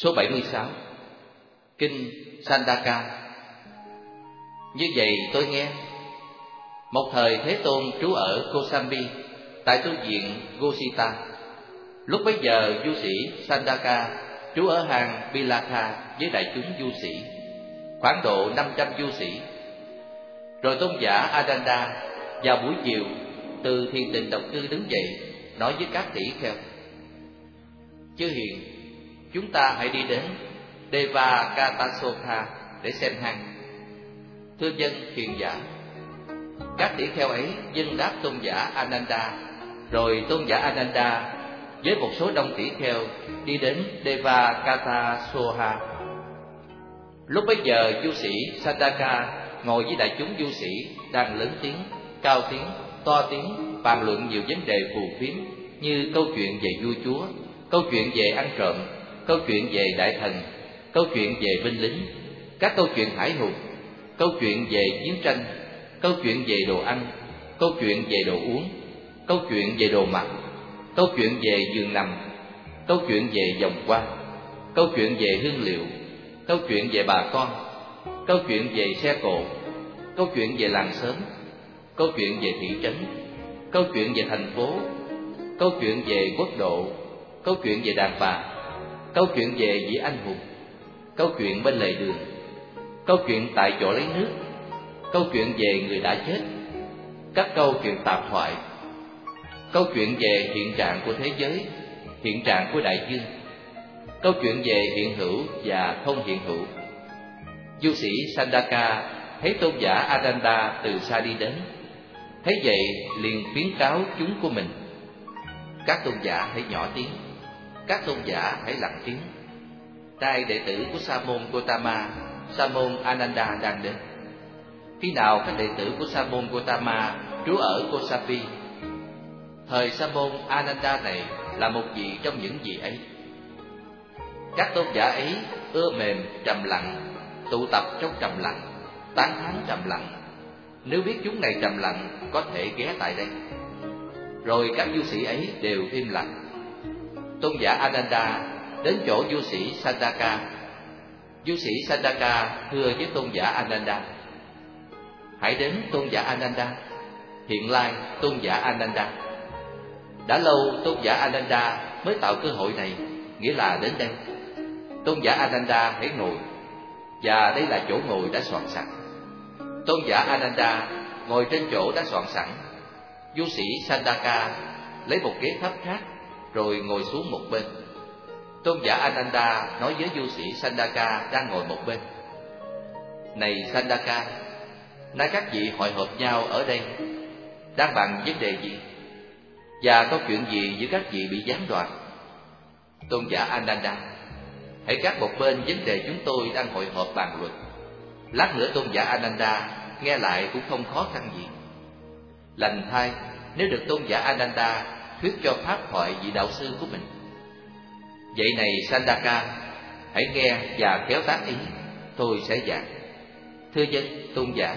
Số 76. Kinh Sandaka. Như vậy tôi nghe, một thời Thế Tôn trú ở Kosambi, tại tu viện Gosita. Lúc bấy giờ du sĩ Sandaka trú ở hang Pilakha với đại chúng du sĩ, khoảng độ 500 du sĩ. Rồi tôn giả Adanda vào buổi chiều từ thiền định độc cư đứng dậy, nói với các tỷ kheo: Chư hiền, chúng ta hãy đi đến Devakatasotha để xem hang. Thưa dân hiền giả. Các tỷ kheo ấy dâng đáp tôn giả Ananda. Rồi tôn giả Ananda với một số đông tỷ kheo đi đến Devakatasotha. Lúc bấy giờ du sĩ Sandaka ngồi với đại chúng du sĩ đang lớn tiếng, cao tiếng, to tiếng bàn luận nhiều vấn đề phù phiếm, như câu chuyện về vua chúa, câu chuyện về ăn trộm, câu chuyện về đại thần, câu chuyện về binh lính, các câu chuyện hải hùng, câu chuyện về chiến tranh, câu chuyện về đồ ăn, câu chuyện về đồ uống, câu chuyện về đồ mặc, câu chuyện về giường nằm, câu chuyện về vòng qua, câu chuyện về hương liệu, câu chuyện về bà con, câu chuyện về xe cộ, câu chuyện về làng xóm, câu chuyện về thị trấn, câu chuyện về thành phố, câu chuyện về quốc độ, câu chuyện về đàn bà, câu chuyện về vị anh hùng, câu chuyện bên lề đường, câu chuyện tại chỗ lấy nước, câu chuyện về người đã chết, các câu chuyện tạp thoại, câu chuyện về hiện trạng của thế giới, hiện trạng của đại dương, câu chuyện về hiện hữu và không hiện hữu. Du sĩ Sandaka thấy tôn giả Adanda từ xa đi đến, thấy vậy liền khuyến cáo chúng của mình: Các tôn giả hãy nhỏ tiếng, các tôn giả hãy lặng tiếng. Trai đệ tử của Sa môn Gotama, Sa môn Ananda đang đến. Khi nào các đệ tử của Sa môn Gotama trú ở Kosambi? Thời Sa môn Ananda này là một vị trong những vị ấy. Các tôn giả ấy ưa mềm trầm lặng, tụ tập trong trầm lặng, tán thán trầm lặng. Nếu biết chúng này trầm lặng, có thể ghé tại đây. Rồi các du sĩ ấy đều im lặng. Tôn giả Ananda đến chỗ du sĩ Sandaka. Du sĩ Sandaka thưa với tôn giả Ananda: Hãy đến tôn giả Ananda. Hiện lai tôn giả Ananda. Đã lâu tôn giả Ananda mới tạo cơ hội này, nghĩa là đến đây. Tôn giả Ananda hãy ngồi, và đây là chỗ ngồi đã soạn sẵn. Tôn giả Ananda ngồi trên chỗ đã soạn sẵn. Du sĩ Sandaka lấy một ghế thấp khác rồi ngồi xuống một bên. Tôn giả Ananda nói với du sĩ Sandaka đang ngồi một bên: Này Sandaka, nay các vị hội họp nhau ở đây, đang bàn vấn đề gì? Và có chuyện gì giữa các vị bị gián đoạn? Tôn giả Ananda: Hãy gác một bên vấn đề chúng tôi đang hội họp bàn luận. Lát nữa tôn giả Ananda nghe lại cũng không khó khăn gì. Lành thay nếu được tôn giả Ananda thuyết cho pháp thoại vị đạo sư của mình. Vậy này Sandaka, hãy nghe và khéo tác ý, tôi sẽ giảng. Thưa dân tôn giả.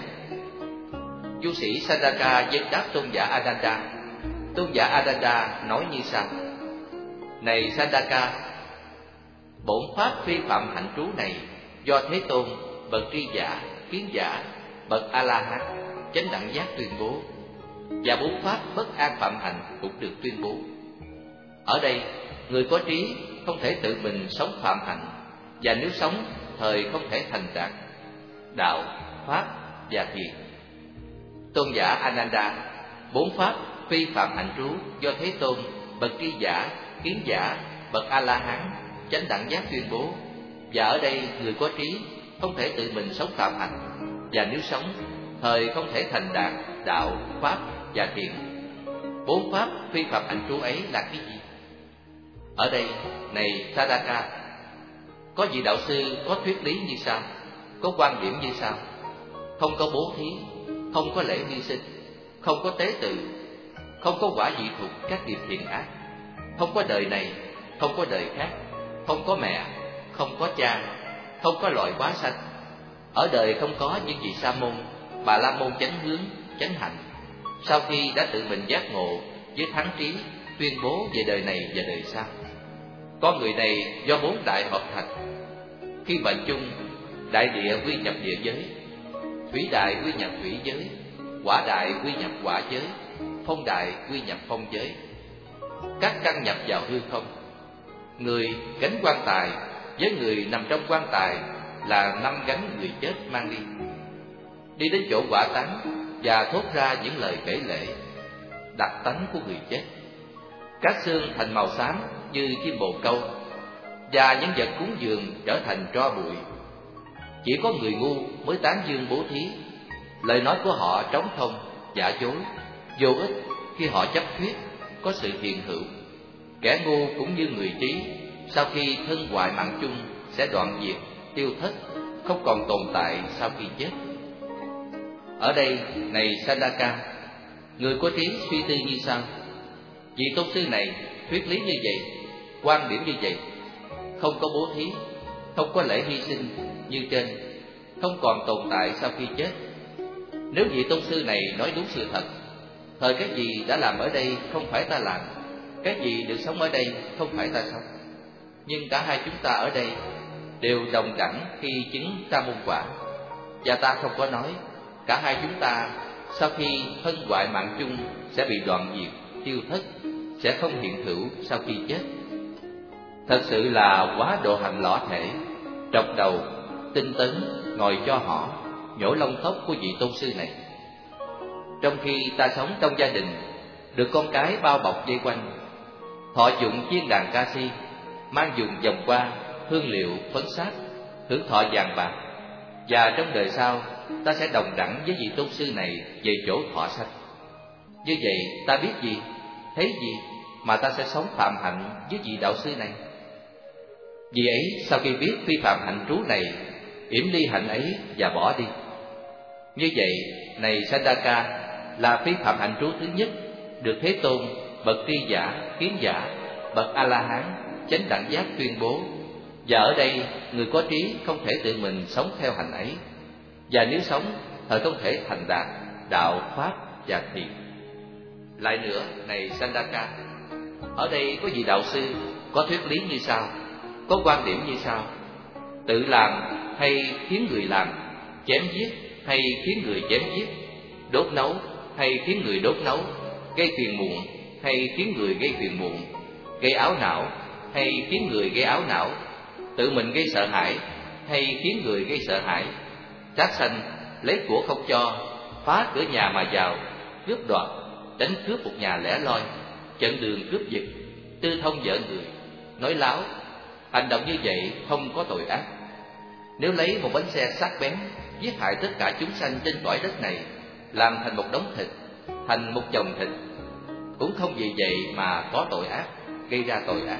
Du sĩ Sandaka dân đáp tôn giả Ananda. Tôn giả Ananda nói như sau: Này Sandaka, bổn pháp phi phạm hạnh trú này do Thế Tôn, bậc tri giả, kiến giả, bậc A La Hán, chánh đẳng giác tuyên bố, và bốn pháp bất an phạm hạnh cũng được tuyên bố. Ở đây, người có trí không thể tự mình sống phạm hạnh, và nếu sống thời không thể thành đạt đạo, pháp và thiền. Tôn giả Ananda, bốn pháp phi phạm hạnh trú do Thế Tôn, bậc tri giả, kiến giả, bậc A La Hán, chánh đẳng giác tuyên bố, và ở đây người có trí không thể tự mình sống phạm hạnh, và nếu sống thời không thể thành đạt đạo, pháp và thiền. Bốn pháp phi phạm hạnh trú ấy là cái gì? Ở đây, này Sandaka, có vị đạo sư có thuyết lý như sau, có quan điểm như sau: không có bố thí, không có lễ hy sinh, không có tế tự, không có quả vị thuộc các nghiệp thiện ác, không có đời này, không có đời khác, không có mẹ, không có cha, không có loại quá sanh. Ở đời không có những vị sa môn, bà la môn chánh hướng, chánh hạnh, sau khi đã tự mình giác ngộ với thắng trí tuyên bố về đời này và đời sau. Con người này do bốn đại hợp thành. Khi mệnh chung, đại địa quy nhập địa giới, thủy đại quy nhập thủy giới, hỏa đại quy nhập hỏa giới, phong đại quy nhập phong giới. Các căn nhập vào hư không. Người gánh quan tài với người nằm trong quan tài là 5 gánh người chết mang đi. Đi đến chỗ hỏa táng và thốt ra những lời kể lể, đặc tánh của người chết. Các xương thành màu xám như chim bồ câu, và những vật cúng dường trở thành tro bụi. Chỉ có người ngu mới tán dương bố thí. Lời nói của họ trống không, giả dối, vô ích khi họ chấp thuyết có sự hiện hữu. Kẻ ngu cũng như người trí, sau khi thân hoại mạng chung sẽ đoạn diệt, tiêu thất, không còn tồn tại sau khi chết. Ở đây, này Sandaka, người có trí suy tư như sau. Vị tôn sư này thuyết lý như vậy, quan điểm như vậy, không có bố thí, không có lễ hy sinh như trên, không còn tồn tại sau khi chết. Nếu vị tôn sư này nói đúng sự thật, thời cái gì đã làm ở đây không phải ta làm, cái gì được sống ở đây không phải ta sống. Nhưng cả hai chúng ta ở đây đều đồng đẳng khi chứng sa môn quả. Và ta không có nói cả hai chúng ta sau khi thân hoại mạng chung sẽ bị đoạn diệt, tiêu thất, sẽ không hiện hữu sau khi chết. Thật sự là quá độ hành lõa thể, trọc đầu, tinh tấn, ngồi cho họ, nhổ lông tóc của vị tôn sư này. Trong khi ta sống trong gia đình, được con cái bao bọc vây quanh, thọ dụng chiên đàn ca si, mang dùng vòng hoa, hương liệu, phấn sáp, hưởng thọ vàng bạc. Và trong đời sau, ta sẽ đồng đẳng với vị tôn sư này về chỗ thọ sanh. Như vậy, ta biết gì, thấy gì mà ta sẽ sống phạm hạnh với vị đạo sư này? Vì ấy, sau khi biết phi phạm hạnh trú này, yểm ly hạnh ấy và bỏ đi. Như vậy, này Sandaka, là phi phạm hạnh trú thứ nhất, được Thế Tôn, bậc tri giả, kiến giả, bậc A-la-hán, chánh đẳng giác tuyên bố. Và ở đây, người có trí không thể tự mình sống theo hạnh ấy. Và nếu sống, thời không thể thành đạt đạo, pháp và thiền. Lại nữa, này Sandaka, ở đây có vị đạo sư có thuyết lý như sau, có quan điểm như sau: tự làm hay khiến người làm, chém giết hay khiến người chém giết, đốt nấu hay khiến người đốt nấu, gây phiền muộn hay khiến người gây phiền muộn, gây áo não hay khiến người gây áo não, tự mình gây sợ hãi hay khiến người gây sợ hãi, sát sanh, lấy của không cho, phá cửa nhà mà vào, cướp đoạt, đánh cướp một nhà lẻ loi, chặn đường cướp giật, tư thông vợ người, nói láo. Hành động như vậy không có tội ác. Nếu lấy một bánh xe sắc bén giết hại tất cả chúng sanh trên cõi đất này, làm thành một đống thịt, thành một chồng thịt, cũng không vì vậy mà có tội ác, gây ra tội ác.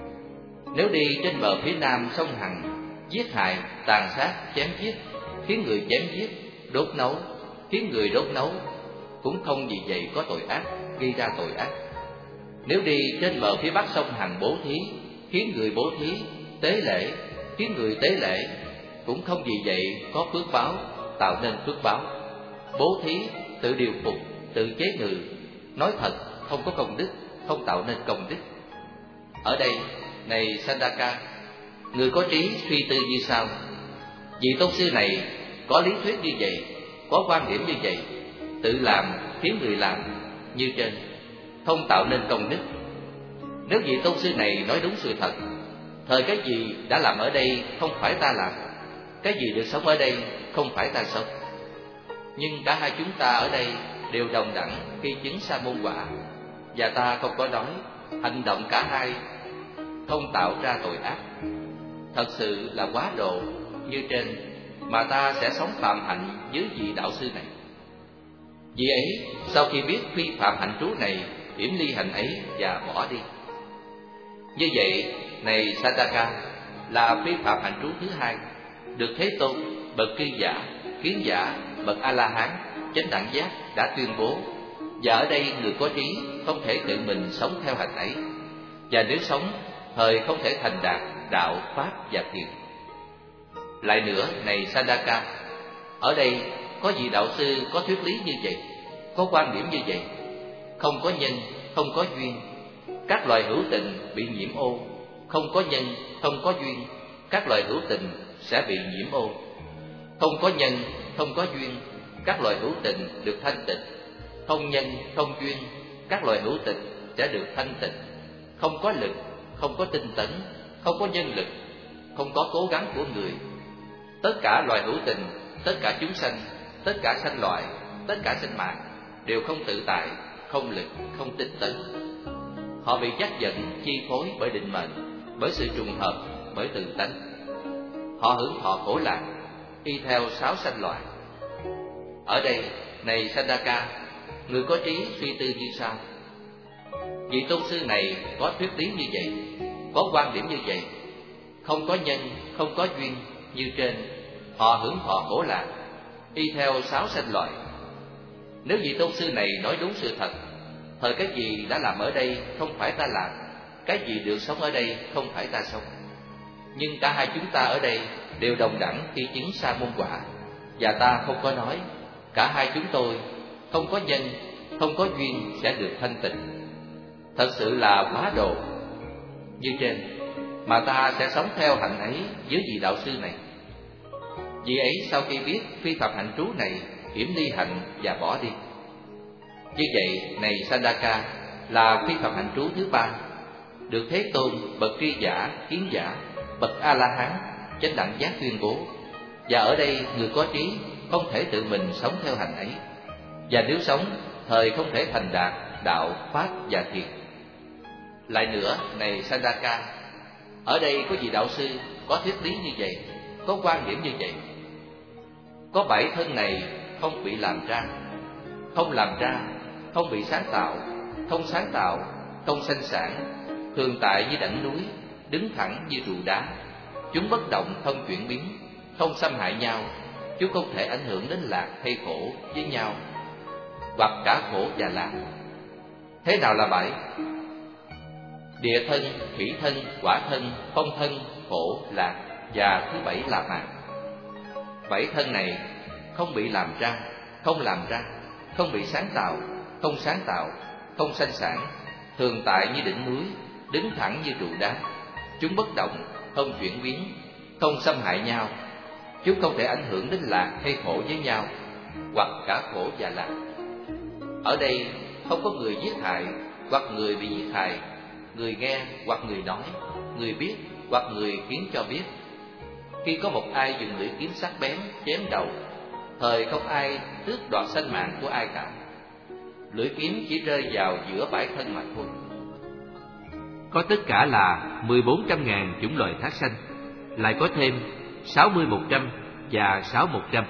Nếu đi trên bờ phía nam sông Hằng, giết hại, tàn sát, chém giết, khiến người chém giết, đốt nấu, khiến người đốt nấu, cũng không vì vậy có tội ác, gây ra tội ác. Nếu đi trên bờ phía bắc sông Hằng bố thí, khiến người bố thí, tế lễ, khiến người tế lễ, cũng không vì vậy có phước báo, tạo nên phước báo. Bố thí, tự điều phục, tự chế ngự, nói thật, không có công đức, không tạo nên công đức. Ở đây, này Sandaka, người có trí suy tư như sau: vị tôn sư này có lý thuyết như vậy, có quan điểm như vậy, tự làm, khiến người làm như trên, không tạo nên công đức. Nếu vị tôn sư này nói đúng sự thật, thời cái gì đã làm ở đây không phải ta làm, cái gì được sống ở đây không phải ta sống. Nhưng cả hai chúng ta ở đây đều đồng đẳng khi chứng sa môn quả. Và ta không có nói hành động cả hai không tạo ra tội ác. Thật sự là quá độ như trên, mà ta sẽ sống phạm hạnh với vị đạo sư này. Vì ấy, sau khi biết phi phạm hạnh trú này, yểm ly hạnh ấy và bỏ đi. Như vậy, này Sandaka, là phi phạm hạnh trú thứ hai, được Thế Tôn, bậc tri giả, kiến giả, bậc A-la-hán, chánh đẳng giác đã tuyên bố. Và ở đây người có trí không thể tự mình sống theo hạnh ấy. Và nếu sống, thời không thể thành đạt đạo, pháp và thiền. Lại nữa, này Sandaka, ở đây có vị đạo sư có thuyết lý như vậy, có quan điểm như vậy, không có nhân, không có duyên, các loài hữu tình bị nhiễm ô, không có nhân, không có duyên, các loài hữu tình sẽ bị nhiễm ô. Không có nhân, không có duyên, các loài hữu tình được thanh tịnh. Không nhân, không duyên, các loài hữu tình sẽ được thanh tịnh. Không có lực, không có tinh tấn, không có nhân lực, không có cố gắng của người. Tất cả loài hữu tình, tất cả chúng sanh, tất cả sanh loại, tất cả sinh mạng đều không tự tại, không lực, không tinh tấn. Họ bị dắt dẫn, chi phối bởi định mệnh, bởi sự trùng hợp, bởi tự tánh. Họ hưởng thọ khổ lạc, y theo sáu sanh loại. Ở đây, này Sandaka, người có trí suy tư như sau. Vị tôn sư này có thuyết lý như vậy, có quan điểm như vậy. Không có nhân, không có duyên như trên, họ hưởng thọ khổ lạc, y theo sáu sanh loại. Nếu vị tôn sư này nói đúng sự thật, thời cái gì đã làm ở đây không phải ta làm, cái gì được sống ở đây không phải ta sống. Nhưng cả hai chúng ta ở đây đều đồng đẳng khi chứng sa môn quả, và ta không có nói cả hai chúng tôi không có nhân, không có duyên sẽ được thanh tịnh. Thật sự là quá độ. Như trên, mà ta sẽ sống theo hạnh ấy với vị đạo sư này. Vị ấy sau khi biết phi phạm hạnh trú này, hiểm ly hạnh và bỏ đi. Như vậy, này Sandaka, là phi phạm hạnh trú thứ ba, được Thế Tôn, bậc tri giả, kiến giả, bậc A-la-hán, chánh đẳng giác tuyên bố. Và ở đây người có trí không thể tự mình sống theo hạnh ấy, và nếu sống, thời không thể thành đạt đạo, pháp và thiền. Lại nữa, này Sandaka, ở đây có vị đạo sư có thuyết lý như vậy, có quan điểm như vậy. Có bảy thân này không bị làm ra, không làm ra, không bị sáng tạo, không sáng tạo, không sanh sản, thường tại như đảnh núi, đứng thẳng như trụ đá. Chúng bất động, không chuyển biến, không xâm hại nhau. Chúng không thể ảnh hưởng đến lạc hay khổ với nhau, hoặc cả khổ và lạc. Thế nào là bảy? Địa thân, thủy thân, hỏa thân, phong thân, khổ, lạc, và thứ bảy là mạng. Bảy thân này không bị làm ra, không làm ra, không bị sáng tạo, không sáng tạo, không sanh sản, thường tại như đỉnh núi, đứng thẳng như trụ đá. Chúng bất động, không chuyển biến, không xâm hại nhau. Chúng không thể ảnh hưởng đến lạc hay khổ với nhau, hoặc cả khổ và lạc. Ở đây không có người giết hại, hoặc người bị giết hại, người nghe hoặc người nói, người biết hoặc người khiến cho biết. Khi có một ai dùng lưỡi kiếm sắc bén chém đầu, thời không ai tước đoạt sinh mạng của ai cả. Lưỡi kiếm chỉ rơi vào giữa bảy thân mà thôi. Có tất cả là 1400.000 chủng loài thác sanh, lại có thêm 60-100 và 6-100.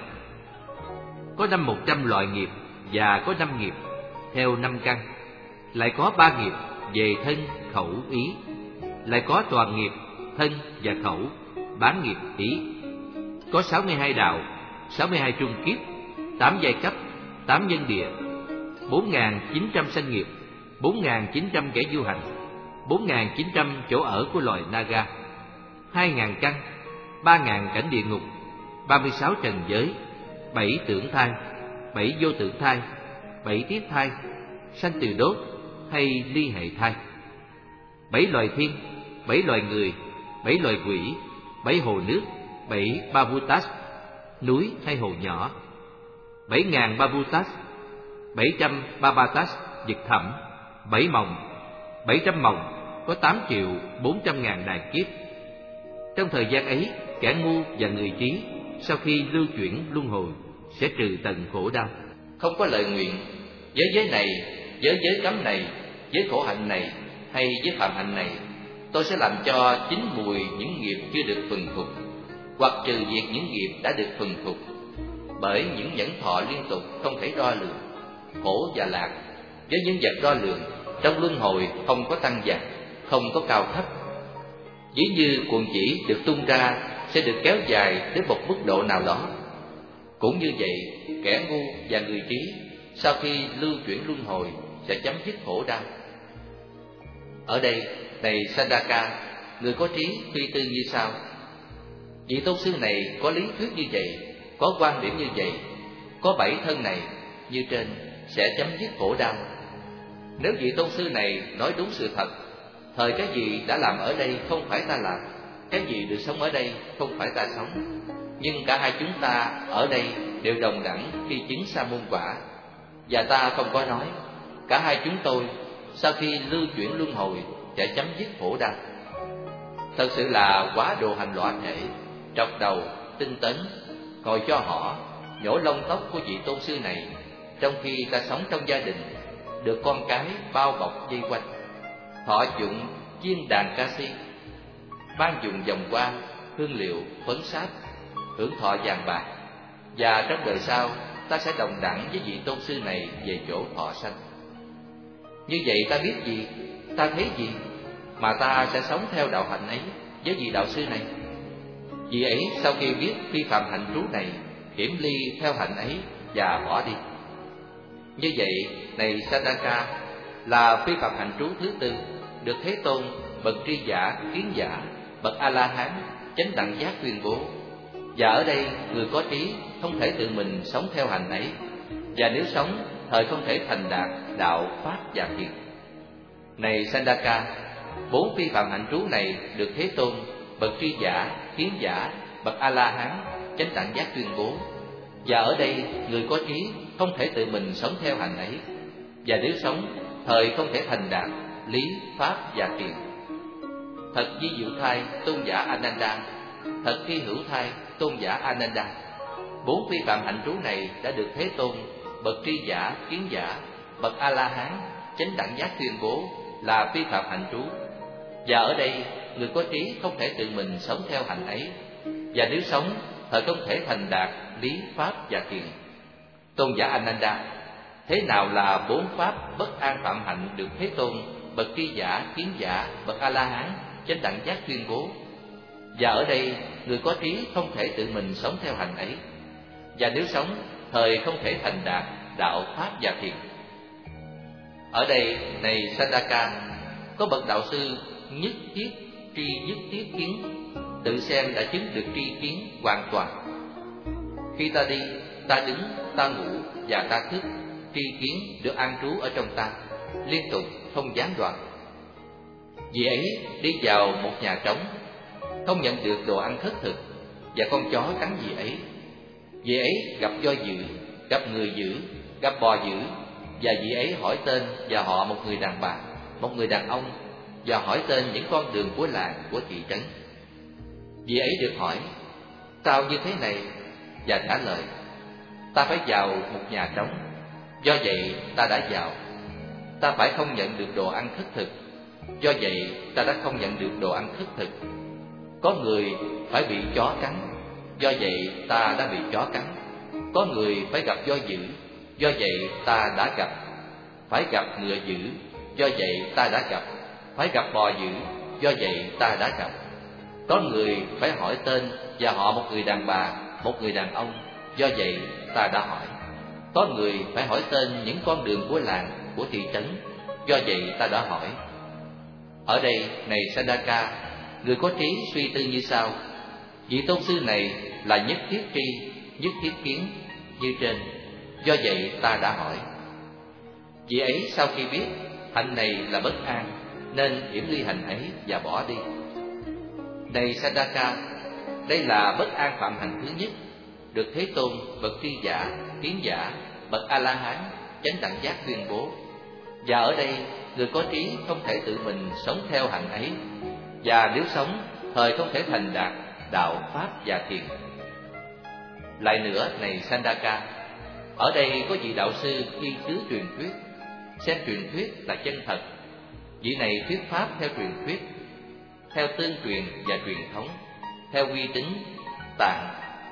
Có 5-100 loại nghiệp và có 5 nghiệp theo 5 căn, lại có 3 nghiệp về thân, khẩu, ý, lại có toàn nghiệp thân và khẩu, bán nghiệp, ý. Có 62 đạo, 62 trung kiếp, 8 giai cấp, 8 nhân địa, 4.900 sanh nghiệp, 4.900 kẻ du hành, 4.900 chỗ ở của loài Naga, 2.000 căn, 3.000 cảnh địa ngục, 36 trần giới, 7 tưởng thai, 7 vô tưởng thai, 7 tiết thai, sanh từ đốt hay ly hệ thai, 7 loài thiên, 7 loài người, 7 loài quỷ, 7 hồ nước, 7 Babutas, núi hay hồ nhỏ, 7.000 Babutas, 700 Babatas, vực thẳm, 7 mộng, 700 mộng, có 8.400.000 đàn kiếp. Trong thời gian ấy, kẻ ngu và người trí sau khi lưu chuyển luân hồi sẽ trừ tận khổ đau. Không có lời nguyện, với giới này, với giới cấm này, với khổ hạnh này hay với phạm hạnh này, tôi sẽ làm cho chín mùi những nghiệp chưa được thuần phục, hoặc trừ diệt những nghiệp đã được thuần phục. Bởi những nhẫn thọ liên tục không thể đo lường, khổ và lạc với những vật đo lường trong luân hồi không có tăng giảm, không có cao thấp. Ví như cuồng chỉ được tung ra sẽ được kéo dài đến một mức độ nào đó. Cũng như vậy, kẻ ngu và người trí sau khi lưu chuyển luân hồi sẽ chấm dứt khổ đau. Ở đây, này Sandaka, người có trí suy tư như sau. Vị tôn sư này có lý thuyết như vậy, có quan điểm như vậy, có 7 thân này như trên sẽ chấm dứt khổ đau. Nếu vị tôn sư này nói đúng sự thật, thời cái gì đã làm ở đây không phải ta làm, cái gì được sống ở đây không phải ta sống. Nhưng cả hai chúng ta ở đây đều đồng đẳng khi chứng sa môn quả. Và ta không có nói, cả hai chúng tôi sau khi lưu chuyển luân hồi sẽ chấm dứt khổ đau. Thật sự là quá đồ hành lõa thể, trọc đầu, tinh tấn, ngồi cho họ, nhổ lông tóc của vị tôn sư này, trong khi ta sống trong gia đình, được con cái bao bọc vây quanh, thọ dụng chiên đàn ca si, ban dùng vòng hoa, hương liệu, phấn sáp, hưởng thọ vàng bạc. Và trong đời sau, ta sẽ đồng đẳng với vị tôn sư này về chỗ thọ sanh. Như vậy ta biết gì, ta thấy gì, mà ta sẽ sống theo đạo hạnh ấy với vị đạo sư này. Vị ấy sau khi biết phi phạm hạnh trú này, hiểm ly theo hạnh ấy và bỏ đi. Như vậy, này Sandaka, là phi phạm hạnh trú thứ tư, được Thế Tôn, bậc tri giả, kiến giả, bậc A-la-hán, chánh đẳng giác tuyên bố. Và ở đây, người có trí không thể tự mình sống theo hành ấy, và nếu sống, thời không thể thành đạt đạo, pháp và thiền. Này Sandaka, 4 phi phạm hạnh trú này được Thế Tôn, bậc tri giả, kiến giả, bậc A-la-hán, chánh đẳng giác tuyên bố. Và ở đây, người có trí không thể tự mình sống theo hành ấy, và nếu sống, thời không thể thành đạt lý, pháp và thiền. Thật vi diệu thai tôn giả Ananda, thật hy hữu thai tôn giả Ananda. 4 phi phạm hạnh trú này đã được Thế Tôn, bậc tri giả, kiến giả, bậc A-la-hán, chánh đẳng giác tuyên bố là phi phạm hạnh trú. Và ở đây, người có trí không thể tự mình sống theo hạnh ấy, và nếu sống, thời không thể thành đạt lý, pháp và thiền. Tôn giả Ananda, thế nào là 4 pháp bất an phạm hạnh được Thế Tôn, bậc tri giả, kiến giả, bậc A-la-hán, chánh đẳng giác tuyên bố? Và ở đây, người có trí không thể tự mình sống theo hành ấy, và nếu sống, thời không thể thành đạt đạo, pháp và thiền. Ở đây, này Sandaka, có bậc đạo sư nhất thiết tri nhất thiết kiến, tự xem đã chứng được tri kiến hoàn toàn. Khi ta đi, ta đứng, ta ngủ và ta thức, tri kiến được an trú ở trong ta, liên tục không gián đoạn. Vị ấy đi vào một nhà trống, không nhận được đồ ăn khất thực, và con chó cắn vị ấy. Vị ấy gặp voi dữ, gặp người dữ, gặp bò dữ, và vị ấy hỏi tên và họ một người đàn bà, một người đàn ông, và hỏi tên những con đường của làng, của thị trấn. Vị ấy được hỏi, sao như thế này? Và trả lời, ta phải vào một nhà trống, do vậy ta đã vào. Ta phải không nhận được đồ ăn khất thực, do vậy ta đã không nhận được đồ ăn khất thực. Có người phải bị chó cắn, do vậy ta đã bị chó cắn. Có người phải gặp voi dữ, do vậy ta đã gặp. Phải gặp ngựa dữ, do vậy ta đã gặp. Phải gặp bò dữ, do vậy ta đã gặp. Có người phải hỏi tên và họ một người đàn bà, một người đàn ông, do vậy ta đã hỏi. Có người phải hỏi tên những con đường của làng, của thị trấn, do vậy ta đã hỏi. Ở đây, này Sandaka, người có trí suy tư như sau: vị tôn sư này là nhất thiết tri, nhất thiết kiến như trên, do vậy ta đã hỏi. Vị ấy sau khi biết hạnh này là bất an, nên hiểm ly hành ấy và bỏ đi. Này Sandaka, đây là bất an phạm hạnh thứ nhất, được Thế Tôn, bậc tri giả, kiến giả, bậc A-la-hán, chánh đẳng giác tuyên bố. Và ở đây, người có trí không thể tự mình sống theo hạnh ấy, và nếu sống, thời không thể thành đạt đạo, pháp và thiền. Lại nữa, này Sandaka, ở đây có vị đạo sư y cứ truyền thuyết, xem truyền thuyết là chân thật. Vị này thuyết pháp theo truyền thuyết, theo tương truyền và truyền thống, theo uy tín, tạng.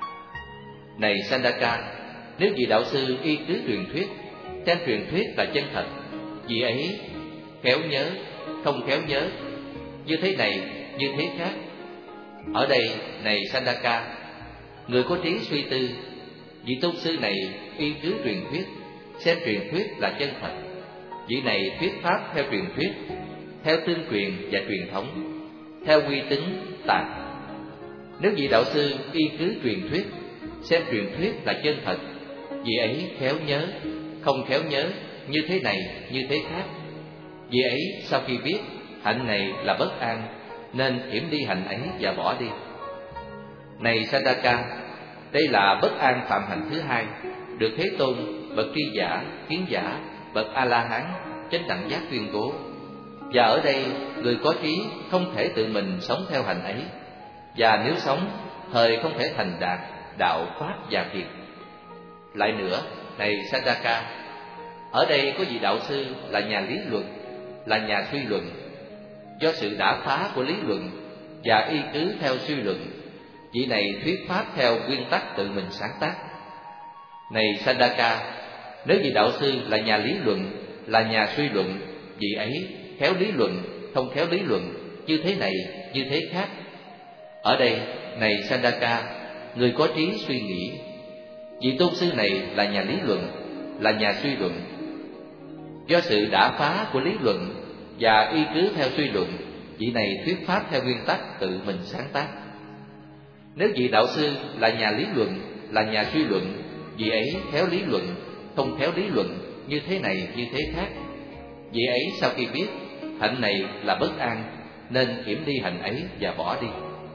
Này Sandaka, nếu vị đạo sư y cứ truyền thuyết, xem truyền thuyết là chân thật, vị ấy khéo nhớ, không khéo nhớ, như thế này, như thế khác. Ở đây, này Sandaka, người có trí suy tư, vị tôn sư này y cứ truyền thuyết, xem truyền thuyết là chân thật. Vị này thuyết pháp theo truyền thuyết, theo tương truyền và truyền thống, theo uy tín, tạng. Nếu vị đạo sư y cứ truyền thuyết, xem truyền thuyết là chân thật, vị ấy khéo nhớ, không khéo nhớ, như thế này, như thế khác. Vị ấy sau khi biết hạnh này là bất an, nên yểm đi hạnh ấy và bỏ đi. Này Sandaka, đây là bất an phạm hạnh thứ hai, được Thế Tôn, bậc tri giả, kiến giả, bậc A-la-hán, chánh đẳng giác tuyên bố. Và ở đây, người có trí không thể tự mình sống theo hạnh ấy, và nếu sống, thời không thể thành đạt đạo pháp và thiền. Lại nữa, này Sandaka, ở đây có vị đạo sư là nhà lý luận, là nhà suy luận. Do sự đả phá của lý luận và y cứ theo suy luận, vị này thuyết pháp theo nguyên tắc tự mình sáng tác. Này Sandaka, nếu vị đạo sư là nhà lý luận, là nhà suy luận, vị ấy khéo lý luận, không khéo lý luận, như thế này, như thế khác. Ở đây, này Sandaka, người có trí suy nghĩ. Vị tôn sư này là nhà lý luận, là nhà suy luận. Do sự đả phá của lý luận và y cứ theo suy luận, vị này thuyết pháp theo nguyên tắc tự mình sáng tác. Nếu vị đạo sư là nhà lý luận, là nhà suy luận, vị ấy khéo lý luận, không khéo lý luận, như thế này, như thế khác. Vị ấy sau khi biết hạnh này là bất an, nên yểm đi hạnh ấy và bỏ đi.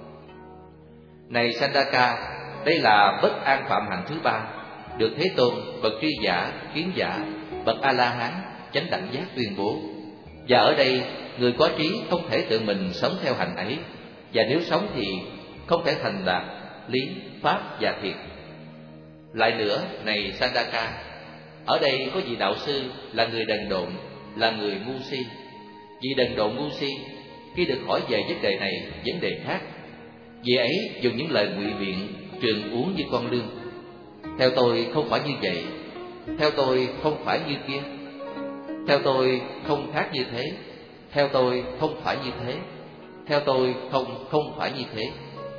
Này Sandaka, đây là bất an phạm hạnh thứ ba, được Thế Tôn, bậc tri giả, kiến giả, bậc A-la-hán, chánh đẳng giác tuyên bố. Và ở đây, người có trí không thể tự mình sống theo hạnh ấy, và nếu sống thì không thể thành đạt lý, pháp và thiền. Lại nữa, này Sandaka, ở đây có vị đạo sư là người đần độn, là người ngu si. Vị đần độn ngu si, khi được hỏi về vấn đề này, vấn đề khác, vị ấy dùng những lời ngụy biện, trường uống như con lương. Theo tôi không phải như vậy, theo tôi không phải như kia, theo tôi không khác như thế, theo tôi không phải như thế, theo tôi không phải như thế.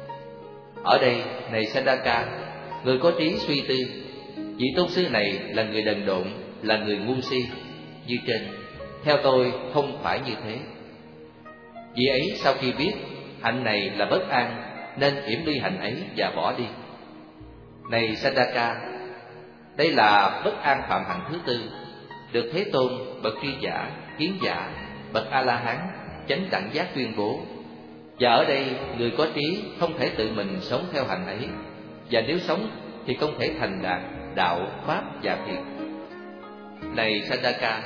Ở đây, này Sandaka, người có trí suy tư, vị tôn sư này là người đần độn, là người ngu si, như trên. Theo tôi không phải như thế. Vị ấy sau khi biết hạnh này là bất an, nên yểm đi hạnh ấy và bỏ đi. Này Sandaka, đây là bất an phạm hạnh thứ tư, được Thế Tôn, bậc tri giả, kiến giả, bậc A-la-hán, chánh đẳng giác tuyên bố. Và ở đây, người có trí không thể tự mình sống theo hạnh ấy, và nếu sống thì không thể thành đạt đạo, pháp và thiền. Này Sandaka,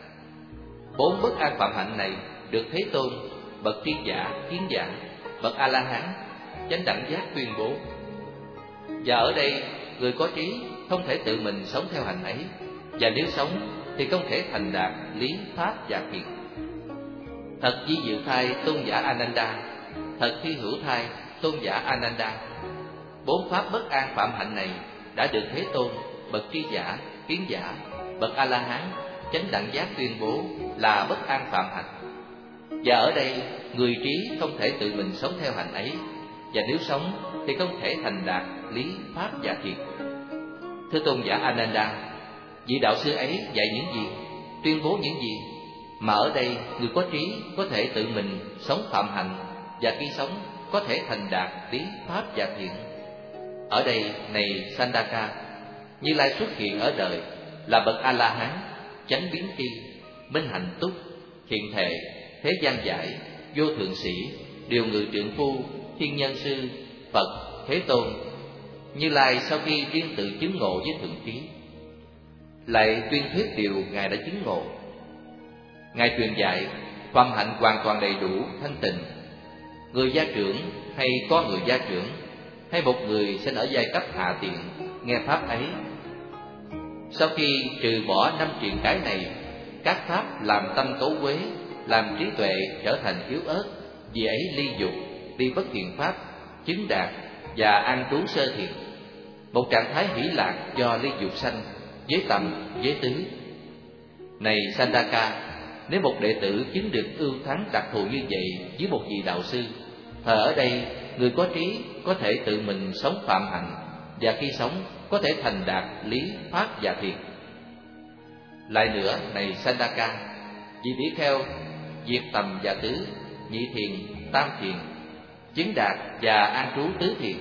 bốn bất an phạm hạnh này được Thế Tôn, bậc tri giả, kiến giả, bậc A-la-hán, chánh đẳng giác tuyên bố. Và ở đây, người có trí không thể tự mình sống theo hạnh ấy, và nếu sống thì không thể thành đạt lý, pháp và thiền. Thật vi diệu thay tôn giả Ananda, thật hy hữu thay tôn giả Ananda. Bốn pháp bất an phạm hạnh này đã được Thế Tôn, bậc tri giả, kiến giả, bậc A-la-hán, chánh đẳng giác tuyên bố là bất an phạm hạnh. Và ở đây, người trí không thể tự mình sống theo hạnh ấy, và nếu sống thì không thể thành đạt lý, pháp và thiền. Thưa tôn giả Ananda, vị đạo sư ấy dạy những gì, tuyên bố những gì, mà ở đây người có trí có thể tự mình sống phạm hạnh, và khi sống có thể thành đạt lý, pháp và thiện. Ở đây, này Sandaka, Như Lai xuất hiện ở đời là bậc A-la-hán, chánh biến tri, minh hạnh túc, thiện thệ, thế gian giải, vô thượng sĩ, điều ngự trượng phu, thiên nhân sư, Phật, Thế Tôn. Như Lai sau khi riêng tự chứng ngộ với thượng trí, lại tuyên thuyết điều Ngài đã chứng ngộ. Ngài truyền dạy phạm hạnh hoàn toàn đầy đủ, thanh tịnh. Người gia trưởng hay có người gia trưởng, hay một người sinh ở giai cấp hạ tiện nghe pháp ấy, sau khi trừ bỏ năm triền cái này, các pháp làm tâm cấu quế, làm trí tuệ trở thành yếu ớt, vì ấy ly dục, đi bất thiện pháp, chứng đạt và an trú sơ thiền, một trạng thái hỷ lạc do ly dục sanh, giới tầm, giới tứ. Này Sandaka, nếu một đệ tử chứng được ưu thắng đặc thù như vậy với một vị đạo sư, thời ở đây người có trí có thể tự mình sống phạm hạnh, và khi sống có thể thành đạt lý, pháp và thiền. Lại nữa, này Sandaka, vị tỷ kheo diệt tầm và tứ, nhị thiền, tam thiền, chứng đạt và an trú tứ thiền.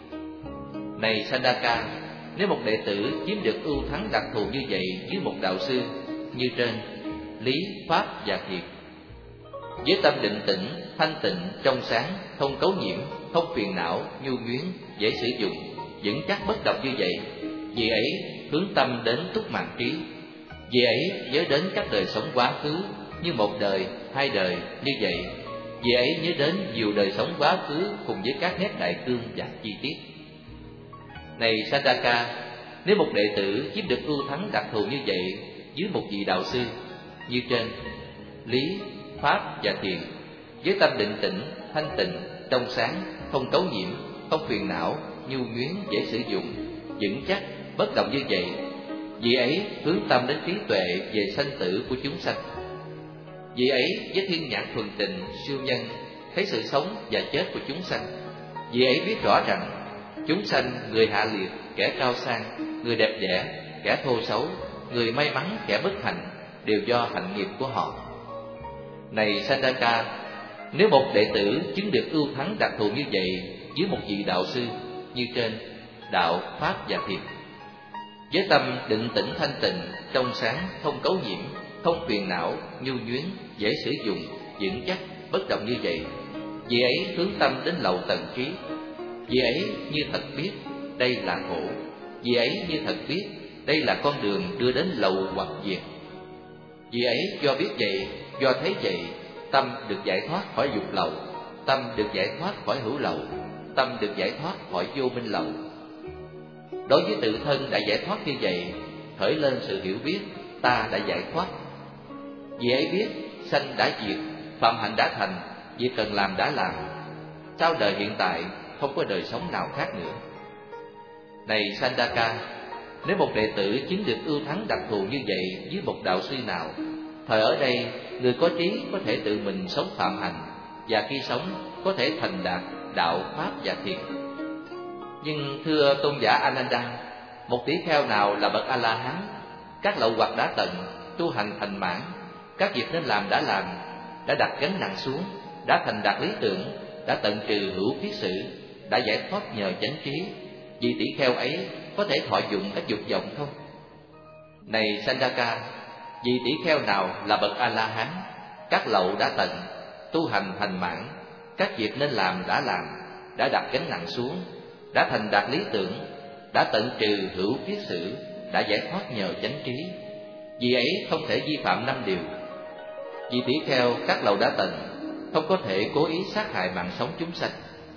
Này Sandaka, nếu một đệ tử chiếm được ưu thắng đặc thù như vậy với một đạo sư như trên, lý, pháp và thiền, Với tâm định tĩnh, thanh tịnh, trong sáng, không cấu nhiễm, không phiền não, nhu nhuyến, dễ sử dụng, vững chắc bất động như vậy, vì ấy hướng tâm đến túc mạng trí. Vì ấy nhớ đến các đời sống quá khứ như một đời, hai đời như vậy. Vì ấy nhớ đến nhiều đời sống quá khứ cùng với các nét đại cương và chi tiết. Này Sandaka, nếu một đệ tử chiếm được ưu thắng đặc thù như vậy dưới một vị đạo sư như trên, lý, pháp và thiền, với tâm định tĩnh, thanh tịnh, trong sáng, không cấu nhiễm, không phiền não, nhu nhuyến, dễ sử dụng, vững chắc, bất động như vậy, vì ấy hướng tâm đến trí tuệ về sanh tử của chúng sanh. Vì ấy với thiên nhãn thuần tình, siêu nhân, thấy sự sống và chết của chúng sanh. Vì ấy biết rõ rằng chúng sanh, người hạ liệt, kẻ cao sang, người đẹp đẽ, kẻ thô xấu, người may mắn, kẻ bất hạnh, đều do hạnh nghiệp của họ. Này Sandaka, nếu một đệ tử chứng được ưu thắng đặc thù như vậy dưới một vị đạo sư như trên, đạo, pháp và thiền, với tâm định tĩnh thanh tịnh, trong sáng, không cấu nhiễm, không phiền não, nhu nhuyến, dễ sử dụng, vững chắc, bất động như vậy, vì ấy hướng tâm đến lậu tận trí. Vì ấy như thật biết đây là khổ. Vì ấy như thật biết đây là con đường đưa đến lậu hoặc diệt. Vì ấy do biết vậy, do thấy vậy, tâm được giải thoát khỏi dục lậu, tâm được giải thoát khỏi hữu lậu, tâm được giải thoát khỏi vô minh lậu. Đối với tự thân đã giải thoát như vậy, khởi lên sự hiểu biết ta đã giải thoát. Vì ấy biết sanh đã diệt, phạm hạnh đã thành, việc cần làm đã làm. Sau đời hiện tại không có đời sống nào khác nữa. Này Sandaka, nếu một đệ tử chứng được ưu thắng đặc thù như vậy với một đạo sư nào, thời ở đây người có trí có thể tự mình sống phạm hạnh, và khi sống có thể thành đạt đạo, pháp và thiền. Nhưng thưa tôn giả Ananda, một tỷ kheo nào là bậc A-la-hán, các lậu hoặc đã tận, tu hành thành mãn, các việc nên làm, đã đặt gánh nặng xuống, đã thành đạt lý tưởng, đã tận trừ hữu kiết sử, đã giải thoát nhờ chánh trí, vị tỷ kheo ấy có thể thọ dụng các dục vọng không? Này Sandaka, vị tỷ kheo nào là bậc A-la-hán, các lậu đã tận, tu hành thành mãn, các việc nên làm, đã đặt gánh nặng xuống, đã thành đạt lý tưởng, đã tận trừ hữu kiết sử, đã giải thoát nhờ chánh trí, vì ấy không thể vi phạm 5 điều. Vì tỷ kheo các lậu đã tận, không có thể cố ý sát hại mạng sống chúng sanh.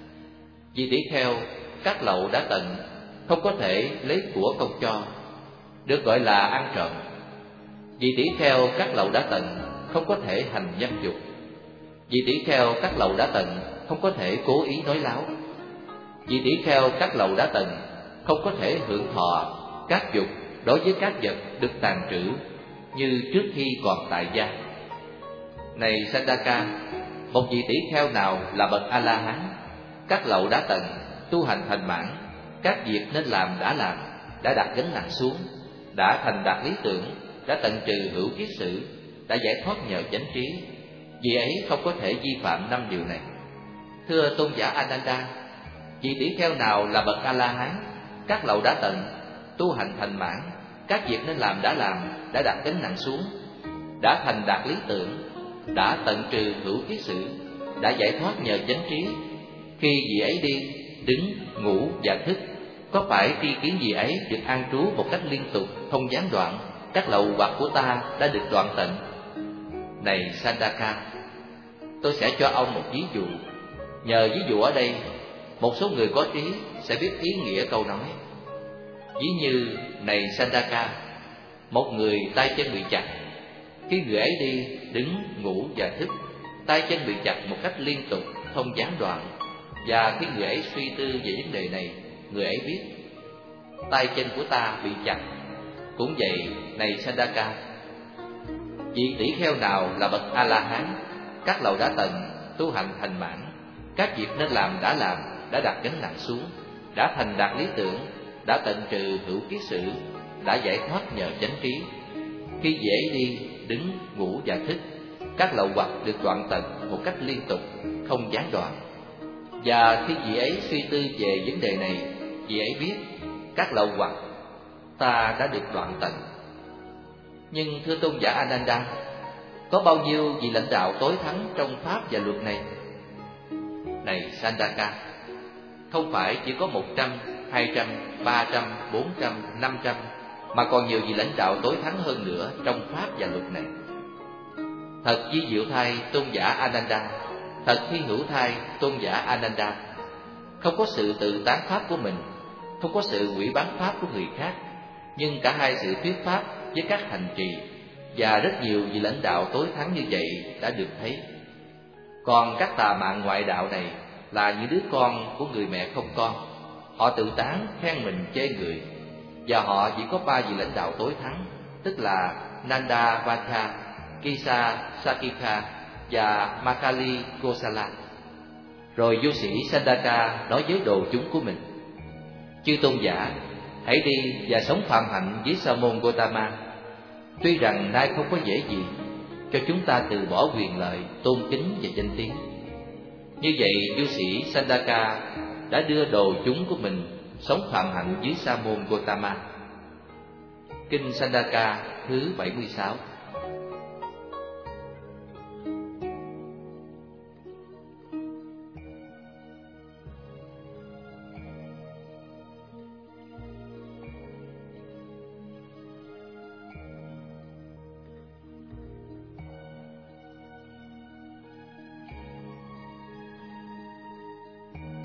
Vì tỷ kheo các lậu đã tận, không có thể lấy của không cho, được gọi là ăn trộm. Vì tỷ kheo các lậu đã tận, không có thể hành dâm dục. Vì tỷ kheo các lậu đã tận, không có thể cố ý nói láo. Vì tỷ kheo các lậu đã tận, không có thể hưởng thọ các dục đối với các vật được tàn trữ như trước khi còn tại gia. Này Sandaka, một vị tỷ kheo nào là bậc A-la-hán, các lậu đã tận, tu hành thành mãn, các việc nên làm, đã đặt gánh nặng xuống, đã thành đạt lý tưởng, đã tận trừ hữu kiết sử, đã giải thoát nhờ chánh trí, vì ấy không có thể vi phạm 5 điều này. Thưa tôn giả Ananda, vị tỷ kheo nào là bậc A-la-hán, các lậu đã tận, tu hành thành mãn, các việc nên làm, đã đặt gánh nặng xuống, đã thành đạt lý tưởng, đã tận trừ hữu kiết sử, đã giải thoát nhờ chánh trí, khi vị ấy đi, đứng, ngủ và thức, có phải tri kiến vị ấy được an trú một cách liên tục, không gián đoạn, các lậu hoặc của ta đã được đoạn tận? Này Sandaka, tôi sẽ cho ông một ví dụ. Nhờ ví dụ ở đây, một số người có trí sẽ biết ý nghĩa câu nói. Ví như, này Sandaka, một người tay chân bị chặt. Khi người ấy đi, đứng, ngủ và thức, tay chân bị chặt một cách liên tục, không gián đoạn. Và khi người ấy suy tư về vấn đề này, người ấy biết tay chân của ta bị chặt. Cũng vậy, này Sandaka, vị tỷ kheo nào là bậc A-la-hán, các lậu đã tận, tu hành thành mãn, các việc nên làm, đã đặt gánh nặng xuống, đã thành đạt lý tưởng, đã tận trừ hữu kiết sử, đã giải thoát nhờ chánh trí, khi dễ đi, đứng, ngủ và thức, các lậu hoặc được đoạn tận một cách liên tục, không gián đoạn. Và khi vị ấy suy tư về vấn đề này, vị ấy biết các lậu hoặc ta đã được đoạn tận. Nhưng thưa tôn giả Ananda, Có bao nhiêu vị lãnh đạo tối thắng trong pháp và luật này? Này Sandaka, không phải chỉ có 100, 200, 300, 400, 500, mà còn nhiều vị lãnh đạo tối thắng hơn nữa trong pháp và luật này. Thật vi diệu thay tôn giả Ananda, thật hy hữu thay tôn giả Ananda, không có sự tự tán pháp của mình, không có sự hủy bán pháp của người khác, nhưng cả hai sự thuyết pháp với các hành trì và rất nhiều vị lãnh đạo tối thắng như vậy đã được thấy. Còn các tà mạng ngoại đạo này là những đứa con của người mẹ không con. Họ tự tán, khen mình, chê người, và họ chỉ có 3 vị lãnh đạo tối thắng, tức là Nanda Vatha, Kisa Sakika và Makali Kosala. Rồi du sĩ Sandaka nói với đồ chúng của mình: chư tôn giả, hãy đi và sống phạm hạnh với Sa môn Gotama. Tuy rằng nay không có dễ gì, cho chúng ta từ bỏ quyền lợi, tôn kính và danh tiếng. Như vậy, du sĩ Sandaka đã đưa đồ chúng của mình sống phạm hạnh dưới Sa môn Gotama. Kinh Sandaka thứ 76.